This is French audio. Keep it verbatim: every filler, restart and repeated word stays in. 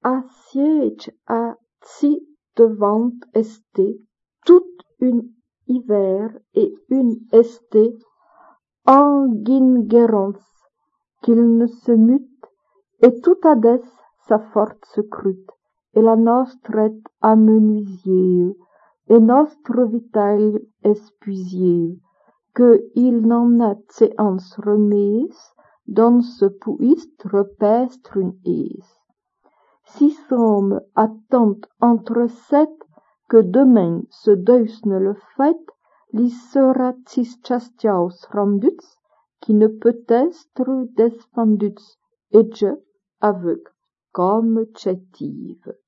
assiège à si devant esté toute une hiver et une esté en guinguérance qu'il ne se mute, et tout adès sa forte se crute, et la nostret amenuisieu, et nostre vitail espuisieu, que il n'en a séance remise, dans ce puist repestre une aise. Si sommes attentes entre sept, que demain ce deus ne le fait, li sera tis chastiaus renduts, qui ne peut être desfenduts, et je aveugle comme chétive.